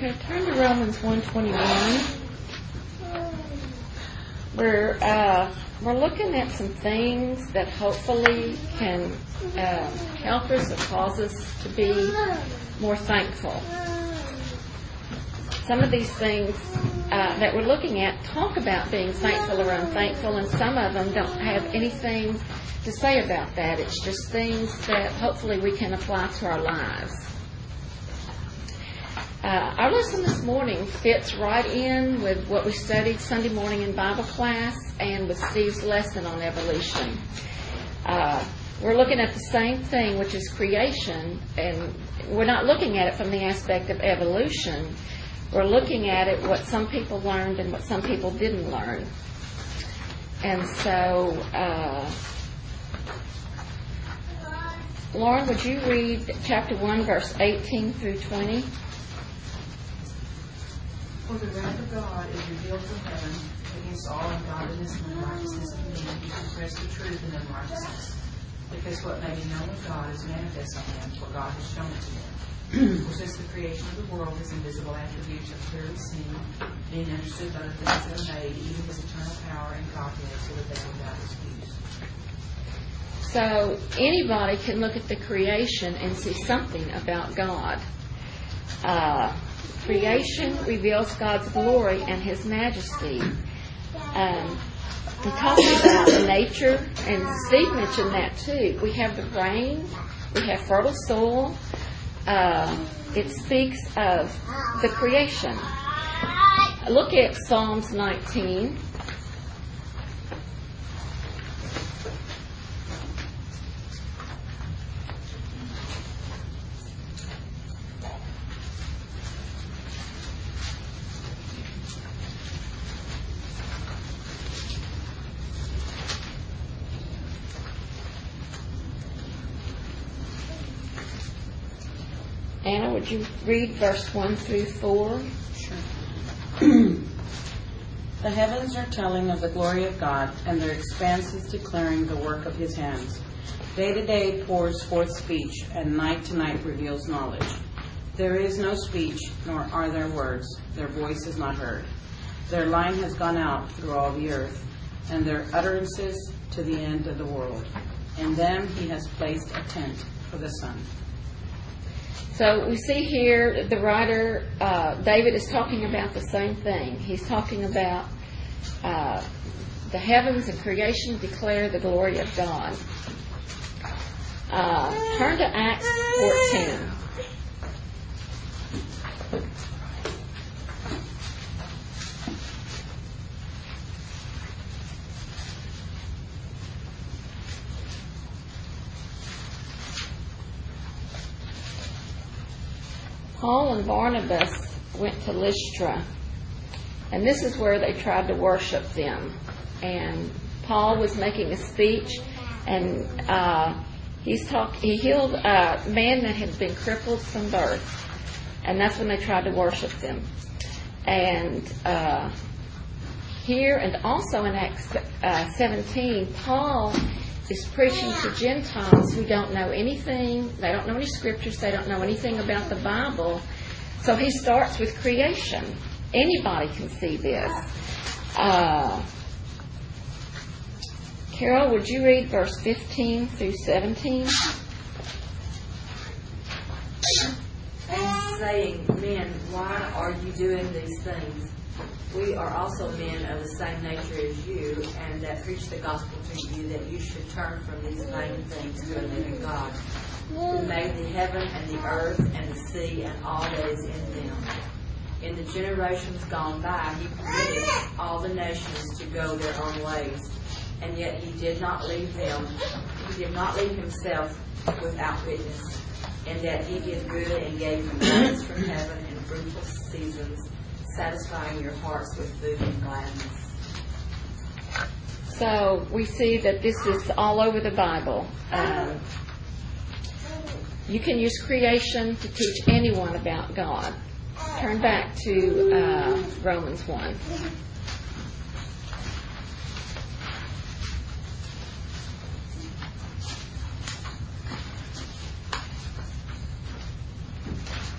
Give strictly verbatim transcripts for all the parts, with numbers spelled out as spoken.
Okay, turn to Romans one twenty-one. We're uh, we're looking at some things that hopefully can uh, help us or cause us to be more thankful. Some of these things uh, that we're looking at talk about being thankful or unthankful, and some of them don't have anything to say about that. It's just things that hopefully we can apply to our lives. Uh, our lesson this morning fits right in with what we studied Sunday morning in Bible class and with Steve's lesson on evolution. Uh, we're looking at the same thing, which is creation, and we're not looking at it from the aspect of evolution. We're looking at it what some people learned and what some people didn't learn. And so, uh, Lauren, would you read chapter one, verse eighteen through twenty? For the wrath of God is revealed from heaven against all ungodliness and unrighteousness of men who suppress the truth in unrighteousness. Because what may be known of God is manifest on them, for God has shown it to them. For since the creation of the world, His invisible attributes are clearly seen, being understood by the things that are made, even His eternal power and Godhead, so that they are without excuse. So anybody can look at the creation and see something about God. Uh, creation reveals God's glory and His majesty. Um, we talked about nature, and Steve mentioned that too. We have the rain, we have fertile soil. Uh, it speaks of the creation. Look at Psalms nineteen. Anna, would you read verse one through four? Sure. The heavens are telling of the glory of God, and their expanse is declaring the work of His hands. Day to day pours forth speech, and night to night reveals knowledge. There is no speech, nor are there words. Their voice is not heard. Their line has gone out through all the earth, and their utterances to the end of the world. In them He has placed a tent for the sun. So we see here the writer, uh, David, is talking about the same thing. He's talking about uh, the heavens and creation declare the glory of God. Uh, turn to Acts fourteen. Paul and Barnabas went to Lystra, and this is where they tried to worship them. And Paul was making a speech, and uh, he's talk, he healed a man that had been crippled from birth, and that's when they tried to worship them. And uh, here, and also in Acts uh, seventeen, Paul is preaching to Gentiles who don't know anything. They don't know any scriptures. They don't know anything about the Bible. So he starts with creation. Anybody can see this. Uh, Carol, would you read verse fifteen through seventeen? And saying, men, why are you doing these things? We are also men of the same nature as you, and that preach the gospel to you, that you should turn from these vain things to a living God, who made the heaven and the earth and the sea and all that is in them. In the generations gone by, He permitted all the nations to go their own ways, and yet He did not leave them. He did not leave Himself without witness, and that He did good and gave them rains from heaven and fruitful seasons, satisfying your hearts with food and gladness. So we see that this is all over the Bible. Um, you can use creation to teach anyone about God. Turn back to uh, Romans one.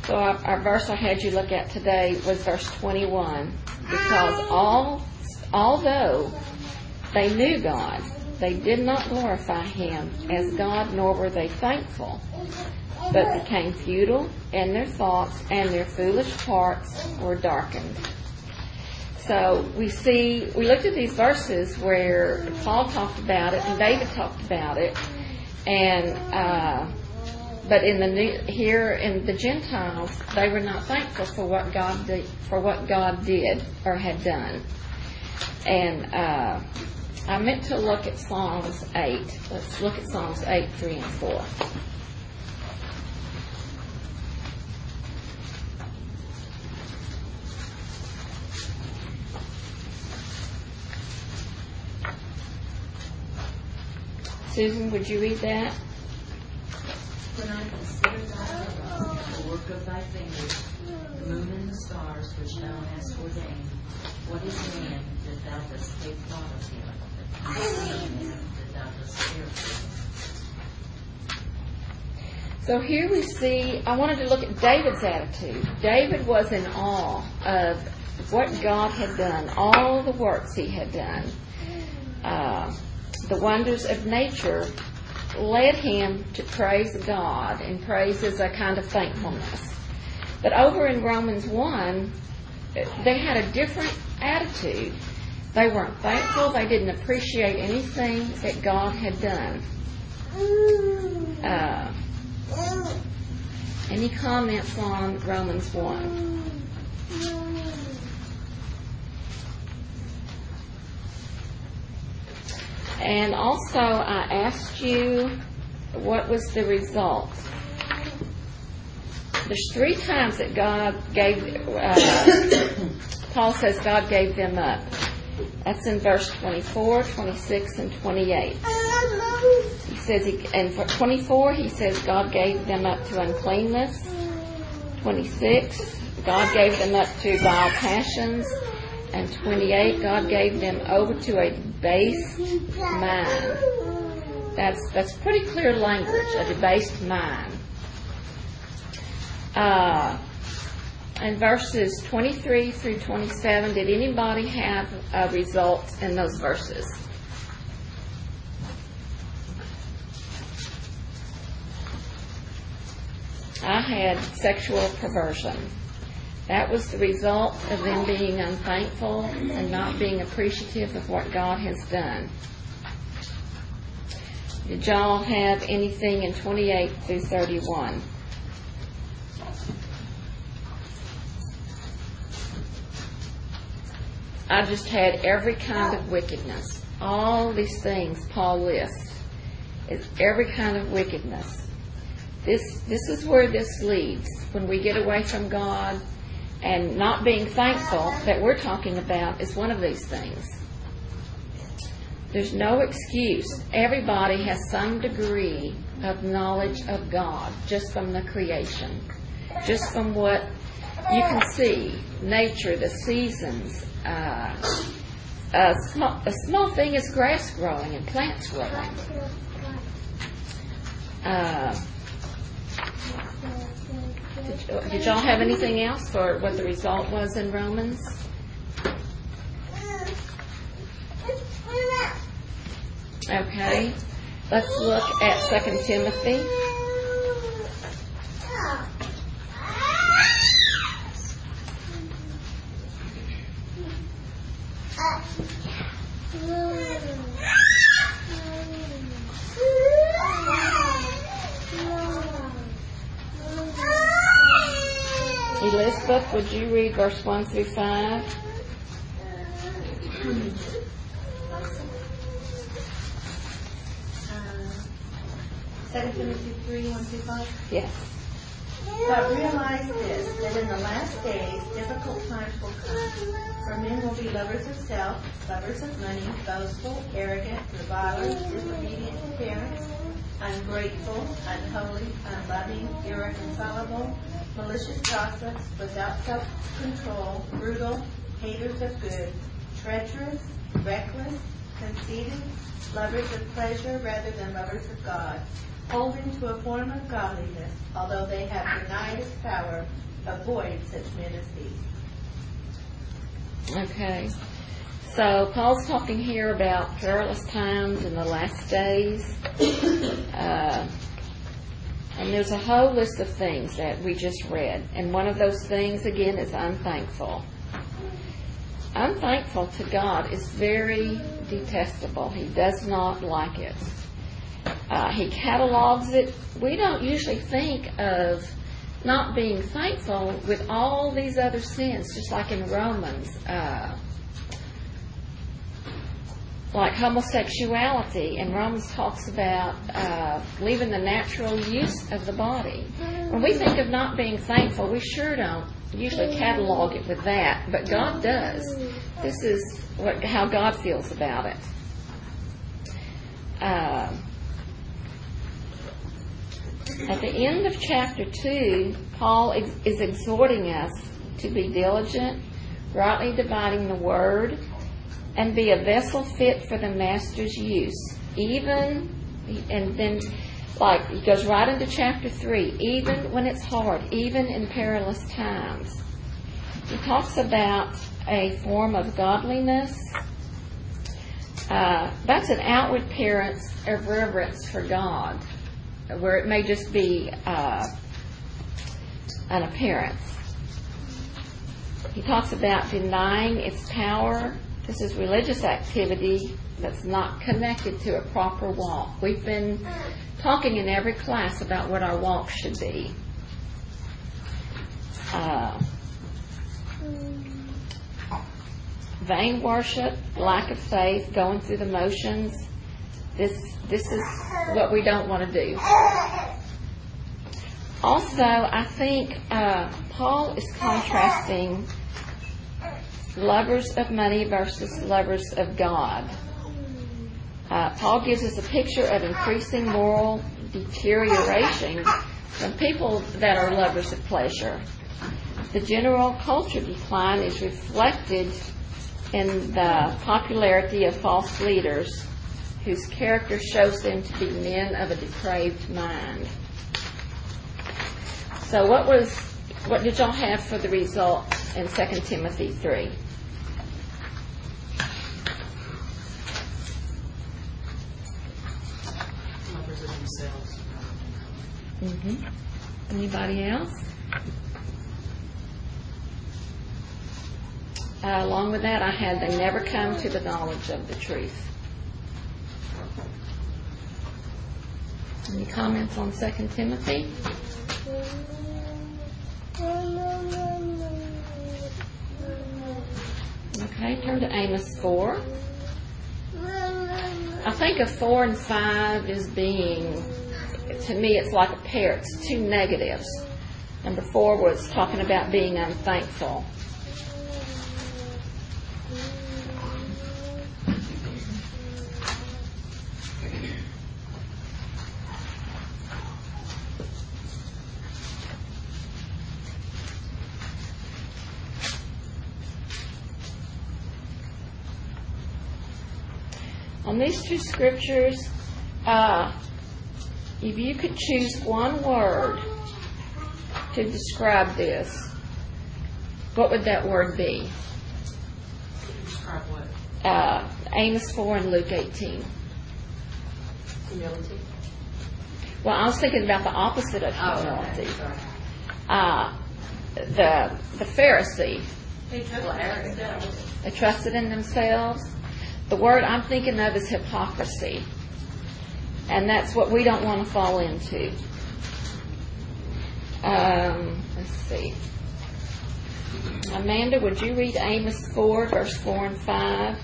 So our, our verse I had you look at today was verse twenty-one. Because all, although they knew God, they did not glorify Him as God, nor were they thankful, but became futile in their thoughts, and their foolish hearts were darkened. So we see, we looked at these verses where Paul talked about it and David talked about it, and uh, but in the new, here in the Gentiles, they were not thankful for what God did, for what God did or had done. And uh, I meant to look at Psalms eight. Let's look at Psalms eight, three, and four. Susan, would you read that? When I consider thy works, the work of thy fingers, the moon and the stars which thou hast ordained, what is man that thou dost take thought of him, and the son of man that thou dost care for him? So here we see, I wanted to look at David's attitude. David was in awe of what God had done, all the works He had done. Uh, the wonders of nature led him to praise God, and praise is a kind of thankfulness. But over in Romans one, they had a different attitude. They weren't thankful. They didn't appreciate anything that God had done. Uh, any comments on Romans one? And also, I asked you, what was the result? There's three times that God gave, uh, Paul says God gave them up. That's in verse twenty-four, twenty-six, and twenty-eight. He says, he, and for twenty-four, he says God gave them up to uncleanness. twenty-six, God gave them up to vile passions. And twenty-eight, God gave them over to a debased mind. That's that's pretty clear language, a debased mind. Uh, and verses twenty-three through twenty-seven, did anybody have a result in those verses? I had sexual perversion. That was the result of them being unthankful and not being appreciative of what God has done. Did y'all have anything in twenty-eight through thirty-one? I just had every kind of wickedness. All these things Paul lists. It's every kind of wickedness. This, this is where this leads. When we get away from God, and not being thankful that we're talking about is one of these things. There's no excuse. Everybody has some degree of knowledge of God just from the creation. Just from what you can see. Nature, the seasons. Uh, a, small, a small thing is grass growing and plants growing. Uh, Did, did y'all have anything else for what the result was in Romans? Okay. Let's look at Second Timothy. Elizabeth, would you read verse one through five? Second Timothy three, one through five? Yes. But realize this, that in the last days difficult times will come. For men will be lovers of self, lovers of money, boastful, arrogant, revilers, disobedient to parents, ungrateful, unholy, unloving, irreconcilable, malicious gossips, without self-control, brutal, haters of good, treacherous, reckless, conceited, lovers of pleasure rather than lovers of God, holding to a form of godliness, although they have denied its power, avoid such men as these. Okay. So Paul's talking here about perilous times in the last days. Uh, and there's a whole list of things that we just read. And one of those things, again, is unthankful. Unthankful to God is very detestable. He does not like it. Uh, he catalogs it. We don't usually think of not being thankful with all these other sins, just like in Romans. Uh, like homosexuality, and Romans talks about uh, leaving the natural use of the body. When we think of not being thankful, we sure don't usually catalog it with that, but God does. This is what how God feels about it. Uh, at the end of chapter two, Paul is, is exhorting us to be diligent, rightly dividing the word, and be a vessel fit for the master's use. Even, and then, like, he goes right into chapter three, even when it's hard, even in perilous times. He talks about a form of godliness. Uh, that's an outward appearance of reverence for God, where it may just be uh, an appearance. He talks about denying its power. This is religious activity that's not connected to a proper walk. We've been talking in every class about what our walk should be. Uh, vain worship, lack of faith, going through the motions. This this is what we don't want to do. Also, I think uh, Paul is contrasting lovers of money versus lovers of God. Uh, Paul gives us a picture of increasing moral deterioration from people that are lovers of pleasure. The general culture decline is reflected in the popularity of false leaders whose character shows them to be men of a depraved mind. So what was what did y'all have for the result in Second Timothy three? Lovers of themselves. Mm-hmm. Anybody else? Uh, along with that, I had they never come to the knowledge of the truth. Any comments on Second Timothy? Okay, turn to Amos four. I think of four and five as being, to me, it's like a pair. It's two negatives. Number four was talking about being unthankful. On these two scriptures, uh, if you could choose one word to describe this, what would that word be? Describe what? Uh, Amos four and Luke eighteen. Humility. Well, I was thinking about the opposite of humility. Uh, the the Pharisee. They trusted in themselves. The word I'm thinking of is hypocrisy. And that's what we don't want to fall into. Um, let's see. Amanda, would you read Amos four, verse four and five?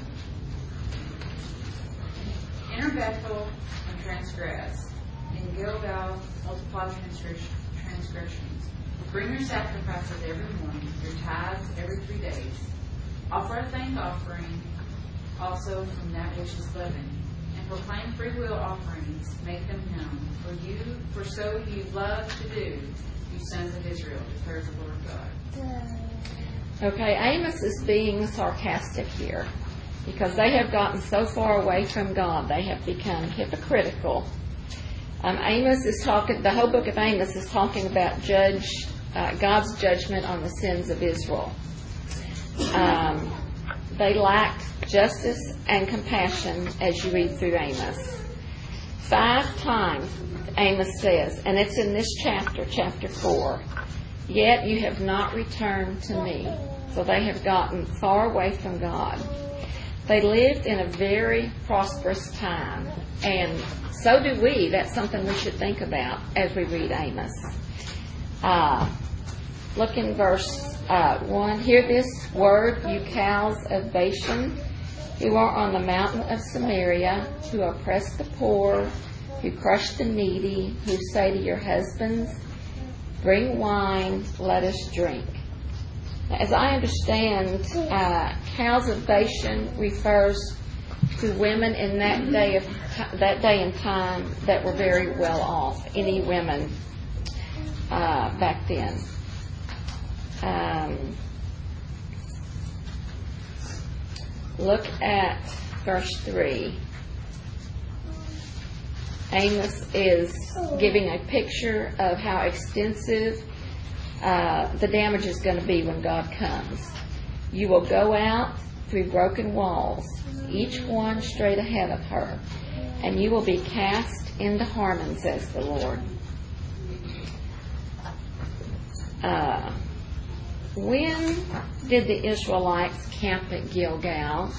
Enter Bethel and transgress. In Gilgal multiply transgressions. Bring your sacrifices every morning, your tithes every three days. Offer a thank offering also from that which is leavened, and proclaim free will offerings, make them known. For you, for so you love to do, you sons of Israel, declares the Lord God. Okay, Amos is being sarcastic here. because they have gotten so far away from God. They have become hypocritical. Um, Amos is talking, the whole book of Amos is talking about judge uh, God's judgment on the sins of Israel. Um, they lacked justice and compassion as you read through Amos. Five times Amos says, and it's in this chapter, chapter four, yet you have not returned to me. So they have gotten far away from God. They lived in a very prosperous time, and so do we. That's something we should think about as we read Amos. Uh, look in verse uh, one. Hear this word, you cows of Bashan, who are on the mountain of Samaria, who oppress the poor, who crush the needy, who say to your husbands, bring wine, let us drink. As I understand, uh, cows of Bashan refers to women in that day of that day and time that were very well off. Any women uh, back then. Um, look at verse three. Amos is giving a picture of how extensive uh, the damage is going to be when God comes. You will go out through broken walls, each one straight ahead of her, and you will be cast into Harmon, says the Lord. Uh, when did the Israelites camp at Gilgal?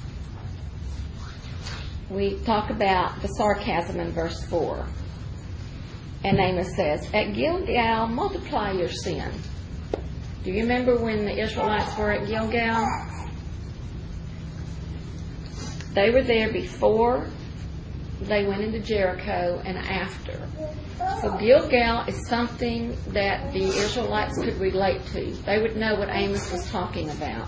We talk about the sarcasm in verse four. And Amos says, at Gilgal, multiply your sin. Do you remember when the Israelites were at Gilgal? They were there before they went into Jericho and after. So Gilgal is something that the Israelites could relate to. They would know what Amos was talking about.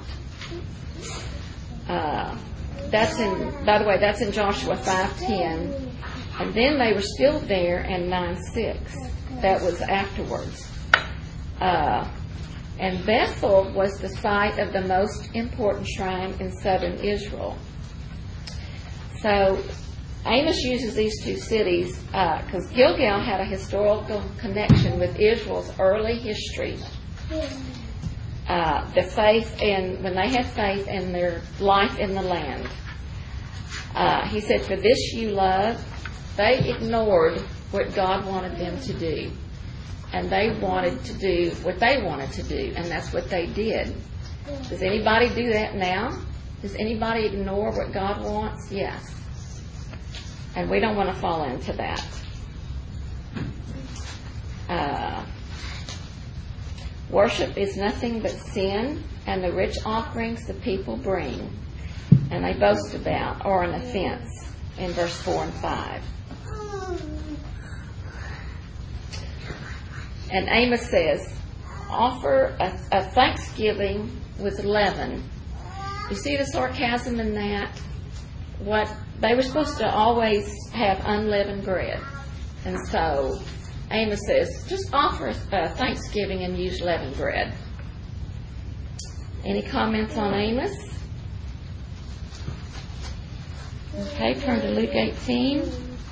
Uh, that's in, by the way, that's in Joshua five ten. And then they were still there in nine six. That was afterwards. Uh, and Bethel was the site of the most important shrine in southern Israel. So Amos uses these two cities because uh, Gilgal had a historical connection with Israel's early history. Uh, the faith in, when they had faith in their life in the land. Uh, he said, for this you love. They ignored what God wanted them to do. And they wanted to do what they wanted to do. And that's what they did. Does anybody do that now? Does anybody ignore what God wants? Yes. And we don't want to fall into that. Uh, worship is nothing but sin, and the rich offerings the people bring, and they boast about, are an offense, in verse four and five. And Amos says, offer a, a thanksgiving with leaven. You see the sarcasm in that? What they were supposed to always have unleavened bread. And so Amos says, just offer a thanksgiving and use leavened bread. Any comments on Amos? Okay, turn to Luke eighteen.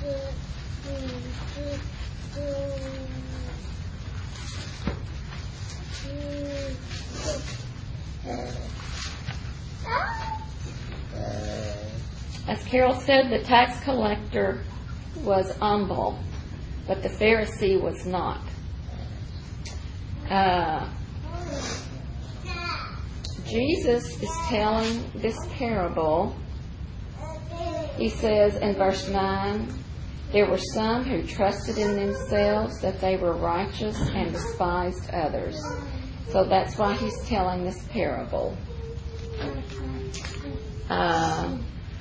As Carol said, the tax collector was humble, but the Pharisee was not. Uh, Jesus is telling this parable. He says in verse nine, there were some who trusted in themselves that they were righteous and despised others. So that's why he's telling this parable. Uh,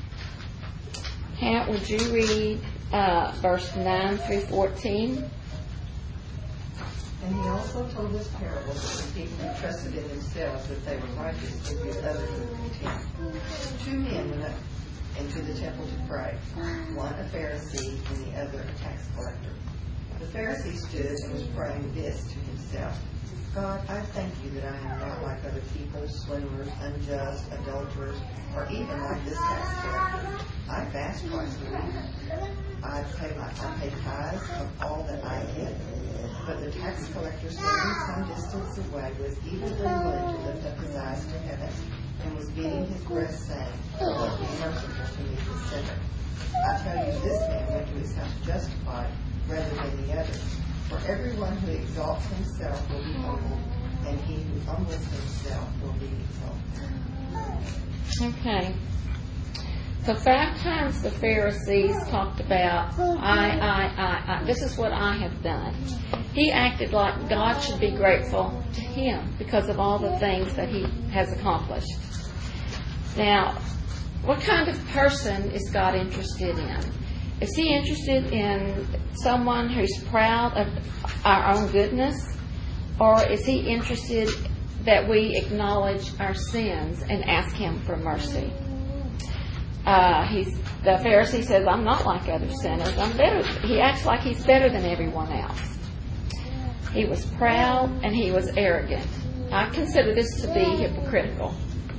Hat, would you read uh, verse nine through fourteen? And he also told this parable to the people who trusted in themselves that they were righteous and give others with contempt. Two men went up into the temple to pray, one a Pharisee and the other a tax collector. The Pharisee stood and was praying this to himself, God, I thank you that I am not like other people, swindlers, unjust, adulterers, or even like this tax collector. I fast twice a week. I pay my I pay tithes of all that I get. But the tax collector, standing some distance away, was even unwilling to lift up his eyes to heaven, and was beating his breast, saying, Lord, be merciful to me, the sinner. I tell you, this man went to his house justified rather than the other. For everyone who exalts himself will be humbled, and he who humbles himself will be exalted. Okay. So five times the Pharisees talked about, I, I, I, I. This is what I have done. He acted like God should be grateful to him because of all the things that he has accomplished. Now, what kind of person is God interested in? Is he interested in someone who's proud of our own goodness? Or is he interested that we acknowledge our sins and ask him for mercy? Uh, he's, the Pharisee says, I'm not like other sinners. I'm better. He acts like he's better than everyone else. He was proud and he was arrogant. I consider this to be hypocritical.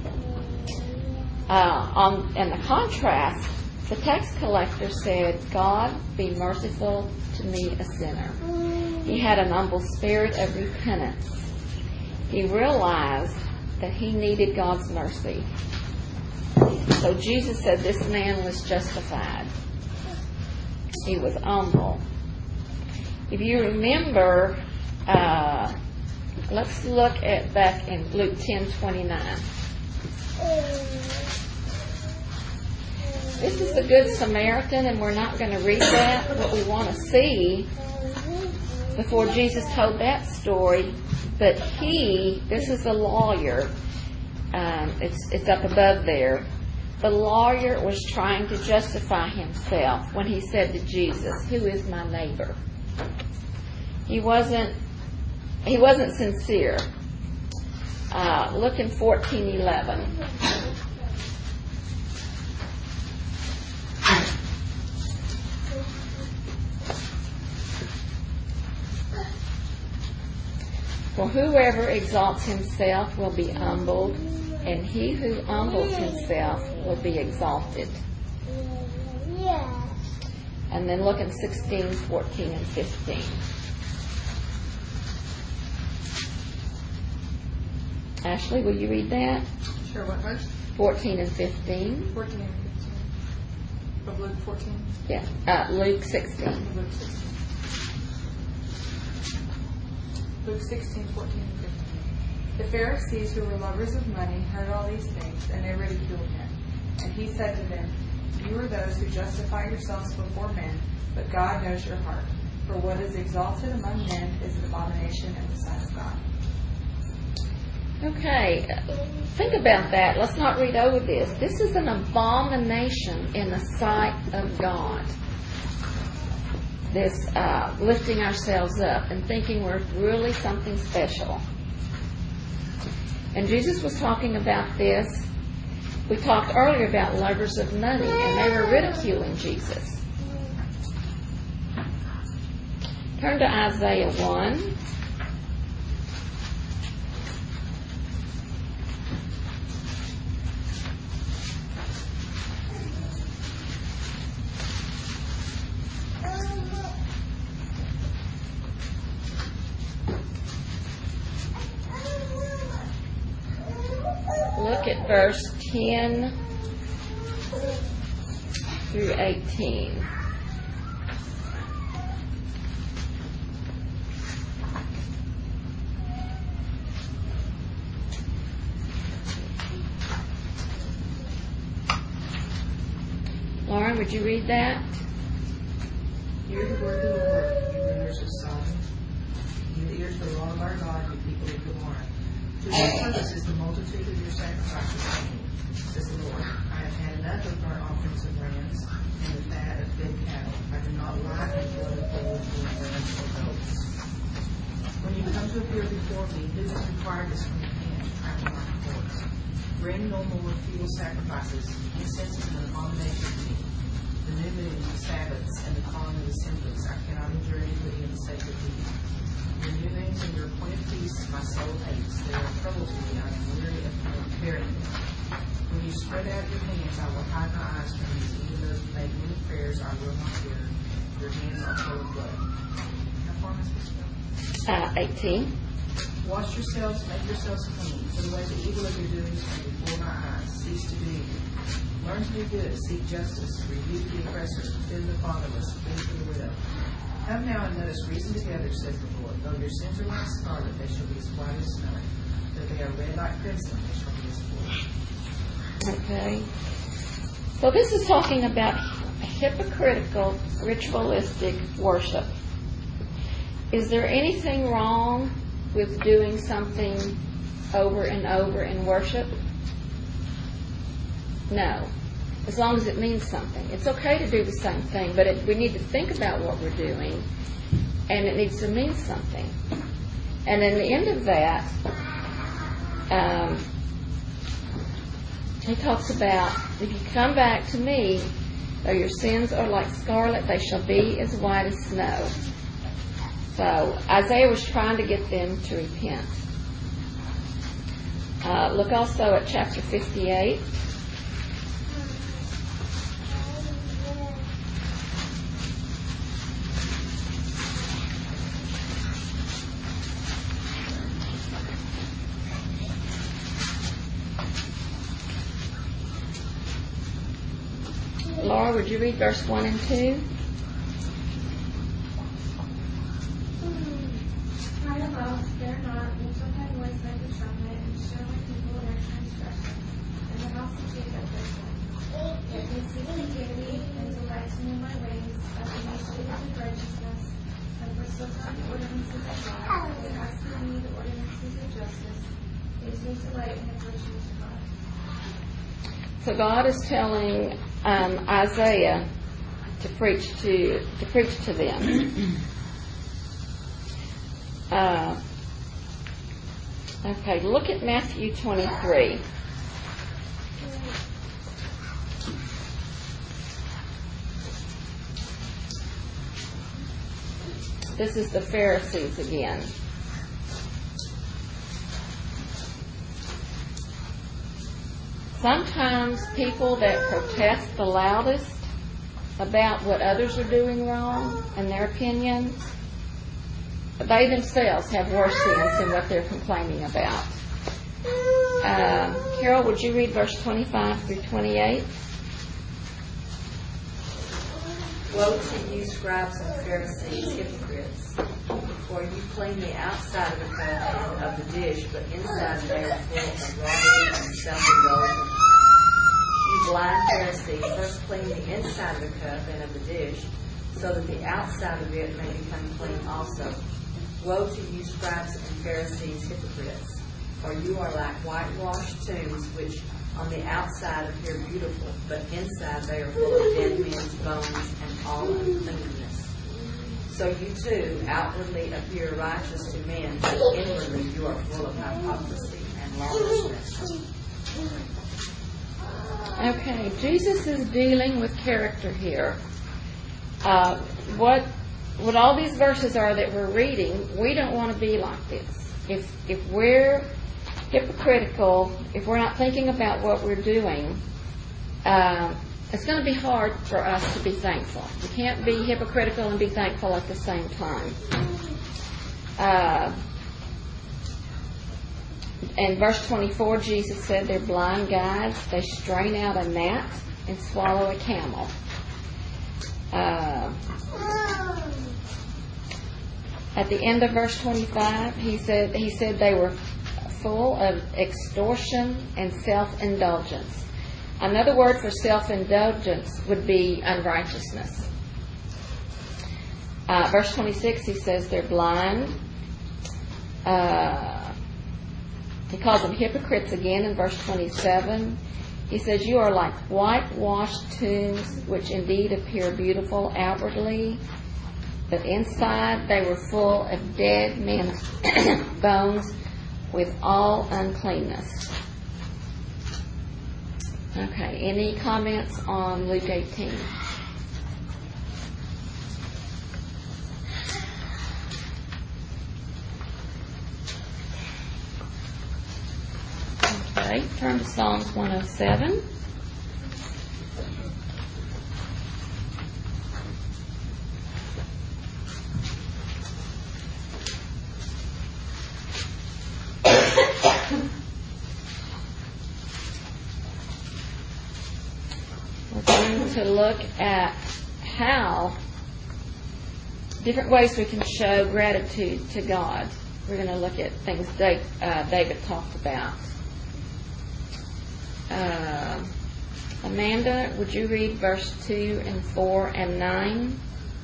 Uh, on, in the contrast, the tax collector said, God, be merciful to me, a sinner. He had an humble spirit of repentance. He realized that he needed God's mercy. So Jesus said this man was justified. He was humble. If you remember, uh, let's look at back in Luke ten twenty-nine. This is the Good Samaritan, and we're not going to read that. What we want to see before Jesus told that story, but he, this is a lawyer. Um, it's it's up above there. The lawyer was trying to justify himself when he said to Jesus, "Who is my neighbor?" He wasn't. He wasn't sincere. Uh, look in fourteen eleven. For whoever exalts himself will be humbled, and he who humbles himself will be exalted. And then look in sixteen, fourteen, and fifteen. Ashley, will you read that? Sure, what verse? fourteen and fifteen. fourteen and fifteen. Of Luke fourteen? Yeah, uh, Luke sixteen. Luke sixteen. Luke sixteen, fourteen, and fifteen. The Pharisees, who were lovers of money, heard all these things, and they ridiculed him. And he said to them, You are those who justify yourselves before men, but God knows your heart. For what is exalted among men is an abomination in the sight of God. Okay, think about that. Let's not read over this. This is an abomination in the sight of God. This uh, lifting ourselves up and thinking we're really something special. And Jesus was talking about this. We talked earlier about lovers of money, and they were ridiculing Jesus. Turn to Isaiah one. Look at verse ten through eighteen. Lauren, would you read that? Hear the word of the Lord, you rulers of Sodom. Give ears to the law of our God, you people of Gomorrah. To what purpose is the multitude of your sacrifices to me, says the Lord. I have had enough of burnt offerings of rams and the fat of dead cattle. I do not like the blood of bulls or rams or goats. When you come to appear before me, who has required this from your hand? I will not courts. Bring no more fuel sacrifices. Incense is an abomination to me. The new moons, the Sabbaths, and the calling of assemblies. I cannot endure iniquity in the sacred deed. Your new moons and your appointed feasts beasts my soul hates. They are trouble to me. I am weary of bearing them. When you spread out your hands, I will hide my eyes from you. Even though you make many prayers, I will not hear. Your hands are full of blood. How far is this from? Uh, eighteen. Wash yourselves, make yourselves clean. Put away the evil of your doings from before my eyes. Cease to do evil. Learn to do good, seek justice, rebuke the oppressor, defend the fatherless, plead for the widow. Come now and let us reason together, says the Lord. Though your sins are like scarlet, they shall be as white as snow. Though they are red like crimson, they shall be as wool. Okay. So this is talking about hypocritical, ritualistic worship. Is there anything wrong with doing something over and over in worship? No. As long as it means something. It's okay to do the same thing, but it, we need to think about what we're doing, and it needs to mean something. And in the end of that, um, he talks about, if you come back to me, though your sins are like scarlet, they shall be as white as snow. So Isaiah was trying to get them to repent. Uh, look also at chapter fifty-eight. Laura, would you read verse one and two? Cry aloud, spare not, lift up thy voice like a trumpet, and show my people their transgression, and the house of Jacob their sins. Yet they seek iniquity, and delight to know my ways, that they may show the righteousness, and forsook not the ordinances of God. They ask of me the ordinances of justice. They take delight in the virtues of God. So God is telling um, Isaiah to preach to to preach to them. Uh, okay, look at Matthew twenty-three. This is the Pharisees again. Sometimes people that protest the loudest about what others are doing wrong, in their opinion, they themselves have worse sins than what they're complaining about. Uh, Carol, would you read verse twenty-five through twenty-eight? Woe to you, scribes and Pharisees, hypocrites! For you clean the outside of the cup and of the dish, but inside they are full of robbery and self-indulgence. You blind Pharisee, first clean the inside of the cup and of the dish, so that the outside of it may become clean also. Woe to you, scribes and Pharisees, hypocrites! For you are like whitewashed tombs, which on the outside appear beautiful, but inside they are full of dead men's bones and all uncleanness. So you too outwardly appear righteous to men, but inwardly you are full of hypocrisy and lawlessness. Okay, Jesus is dealing with character here. Uh, what what all these verses are that we're reading, we don't want to be like this. If if we're hypocritical, if we're not thinking about what we're doing, uh, it's going to be hard for us to be thankful. We can't be hypocritical and be thankful at the same time. Uh, in verse twenty-four, Jesus said they're blind guides. They strain out a gnat and swallow a camel. Uh, at the end of verse twenty-five, he said he said they were full of extortion and self-indulgence. Another word for self-indulgence would be unrighteousness. Uh, verse twenty-six, he says they're blind. Uh, he calls them hypocrites again in verse twenty-seven. He says, you are like whitewashed tombs, which indeed appear beautiful outwardly, but inside they were full of dead men's bones with all uncleanness. Okay, any comments on Luke eighteen? Okay, turn to Psalms one oh seven. We're going to look at how different ways we can show gratitude to God. We're going to look at things Dave, uh, David talked about. Uh, Amanda, would you read verse two and four and nine?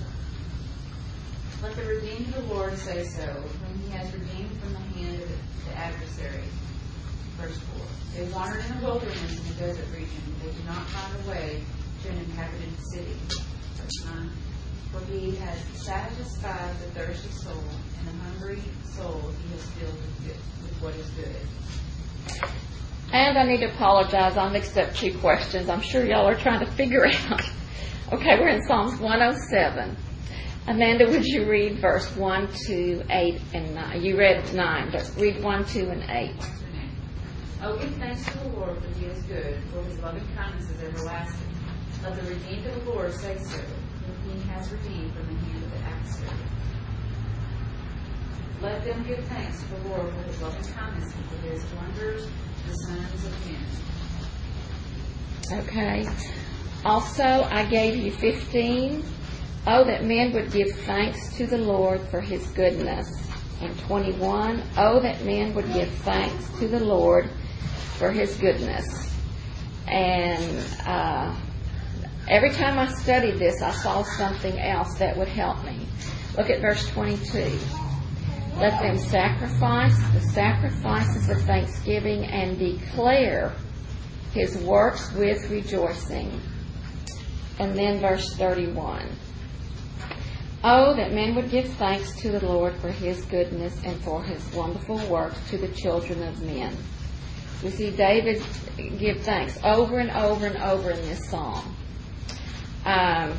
Let the redeemed of the Lord say so, whom he has redeemed from the hand of the adversary. Verse four. They wandered in the wilderness in the desert region. They did not find a way to an inhabited city. Verse nine. For he has satisfied the thirsty soul, and the hungry soul he has filled with, good, with what is good. And I need to apologize. I mixed up two questions. I'm sure y'all are trying to figure out. Okay, we're in Psalms one oh seven. Amanda, would you read verse one, two, eight, and nine? You read nine, but read one, two, and eight. Oh, give thanks to the Lord, for he is good, for his loving kindness is everlasting. Let the redeemed of the Lord say so, whom he has redeemed from the hand of the adversary. Let them give thanks to the Lord for his loving kindness and for his wonders, the sons of men. Okay. Also, I gave you fifteen. Oh, that men would give thanks to the Lord for his goodness. And twenty-one. Oh, that men would give thanks to the Lord for his goodness. And uh, every time I studied this, I saw something else that would help me. Look at verse twenty-two. Let them sacrifice the sacrifices of thanksgiving and declare his works with rejoicing. And then verse thirty-one. Oh, that men would give thanks to the Lord for his goodness and for his wonderful works to the children of men. We see David give thanks over and over and over in this psalm. Um,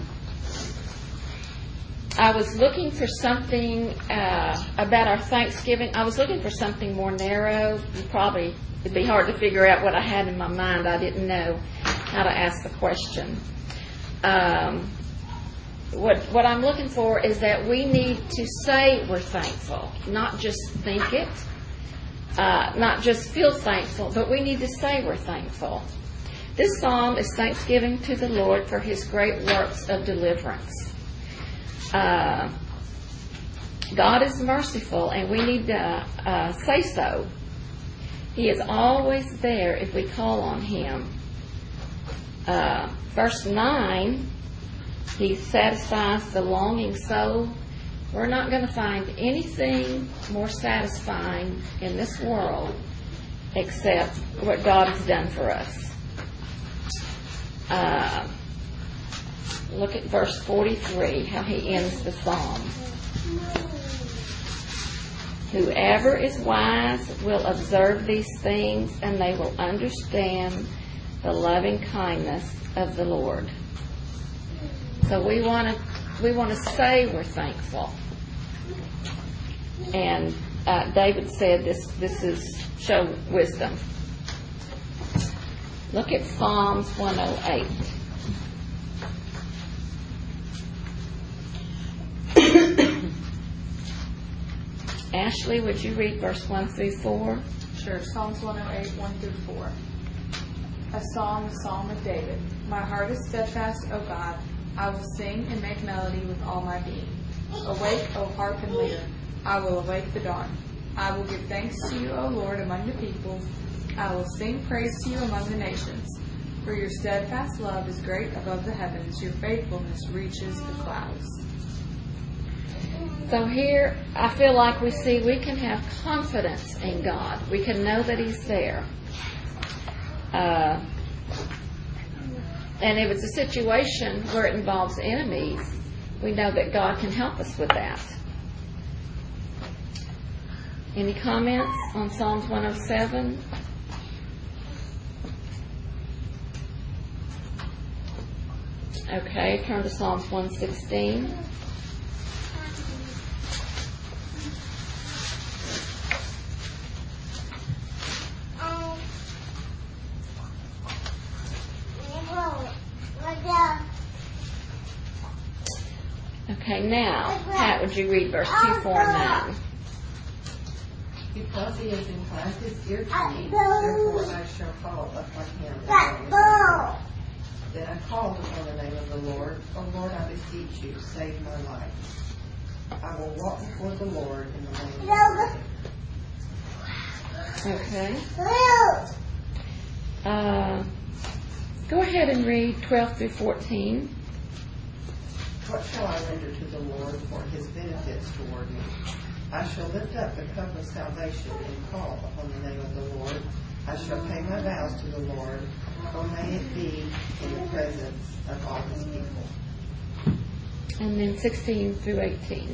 I was looking for something uh, about our Thanksgiving. I was looking for something more narrow. You probably, it'd be hard to figure out what I had in my mind. I didn't know how to ask the question. Um, what what I'm looking for is that we need to say we're thankful, not just think it, uh, not just feel thankful, but we need to say we're thankful. This psalm is thanksgiving to the Lord for his great works of deliverance. Uh, God is merciful, and we need to uh, say so. He is always there if we call on him. Uh, verse nine, he satisfies the longing soul. We're not going to find anything more satisfying in this world except what God has done for us. Uh, Look at verse forty-three, how he ends the psalm. Whoever is wise will observe these things, and they will understand the loving kindness of the Lord. So we want to we want to say we're thankful. And uh, David said this this is show wisdom. Look at Psalms one oh eight. Ashley, would you read verse one through four? Sure. Psalms one oh eight, one through four. A psalm, a psalm of David. My heart is steadfast, O God. I will sing and make melody with all my being. Awake, O harp and lyre. I will awake the dawn. I will give thanks to you, O Lord, among the peoples. I will sing praise to you among the nations. For your steadfast love is great above the heavens. Your faithfulness reaches the clouds. So here, I feel like we see we can have confidence in God. We can know that he's there. Uh, and if it's a situation where it involves enemies, we know that God can help us with that. Any comments on Psalms one oh seven? Okay, turn to Psalms one sixteen. Okay, now, Pat, would you read verse two, four, and nine? Because he has inclined his ear to me, therefore I shall call upon him. in my Then I called upon the name of the Lord. O Lord, I beseech you, save my life. I will walk before the Lord in the name of the Lord. Okay. Uh, go ahead and read twelve through fourteen. What shall I render to the Lord for his benefits toward me? I shall lift up the cup of salvation and call upon the name of the Lord. I shall pay my vows to the Lord, or may it be in the presence of all his people. And then sixteen through eighteen.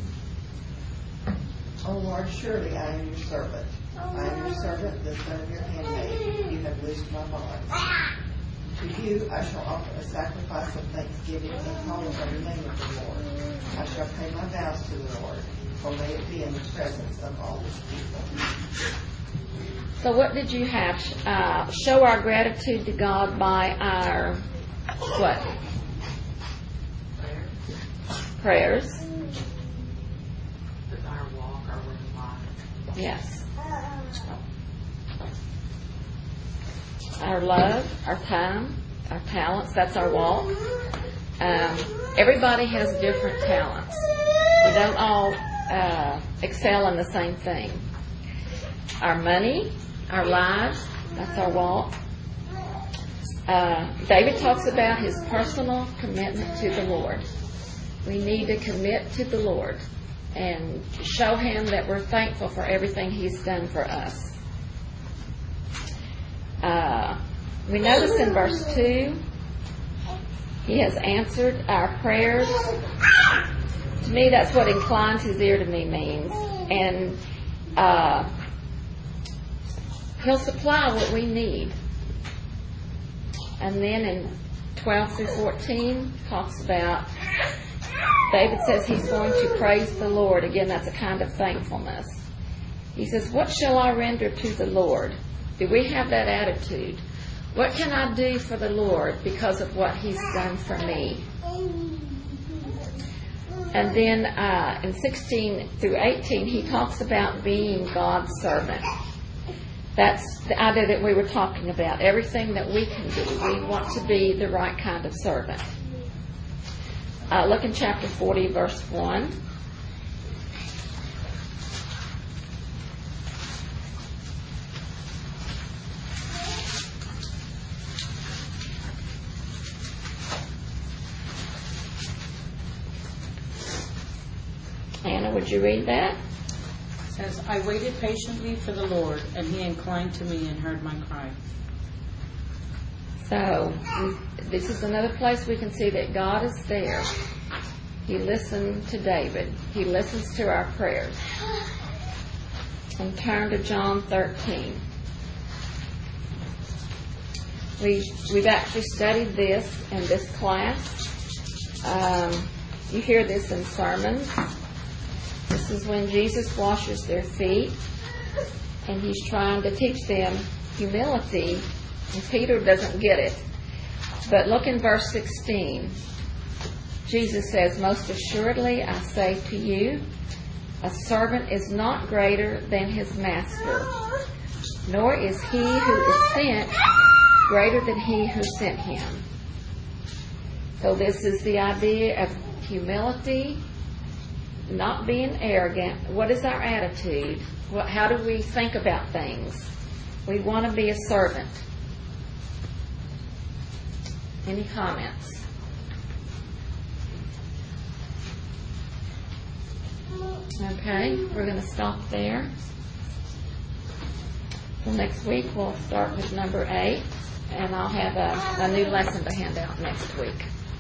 O Lord, surely I am your servant. I am your servant, the son of your handmaid. You have loosed my bonds. To you I shall offer a sacrifice of thanksgiving and call upon the name of the Lord. I shall pay my vows to the Lord, or may it be in the presence of all his people. So what did you have? Uh, show our gratitude to God by our, what? Prayers. Our walk, our way of life. Yes. Our love, our time, our talents, that's our walk. Um, everybody has different talents. We don't all uh, excel in the same thing. Our money, our lives, that's our walk. Uh, David talks about his personal commitment to the Lord. We need to commit to the Lord and show him that we're thankful for everything he's done for us. Uh, we notice in verse two, he has answered our prayers. To me, that's what inclines his ear to me means. And uh, he'll supply what we need. And then in twelve through fourteen, talks about, David says he's going to praise the Lord. Again, that's a kind of thankfulness. He says, what shall I render to the Lord? Do we have that attitude? What can I do for the Lord because of what he's done for me? And then uh, in sixteen through eighteen, he talks about being God's servant. That's the idea that we were talking about. Everything that we can do, we want to be the right kind of servant. Uh, look in chapter forty, verse one. Anna, would you read that? It says, I waited patiently for the Lord, and he inclined to me and heard my cry. So, this is another place we can see that God is there. He listened to David. He listens to our prayers. And turn to John thirteen. We, we've actually studied this in this class. Um, you hear this in sermons. This is when Jesus washes their feet, and he's trying to teach them humility, and Peter doesn't get it. But look in verse sixteen. Jesus says, most assuredly I say to you, a servant is not greater than his master, nor is he who is sent greater than he who sent him. So this is the idea of humility, not being arrogant. What is our attitude? What, how do we think about things? We want to be a servant. Any comments? Okay, we're going to stop there. So next week we'll start with number eight, and I'll have a, a new lesson to hand out next week.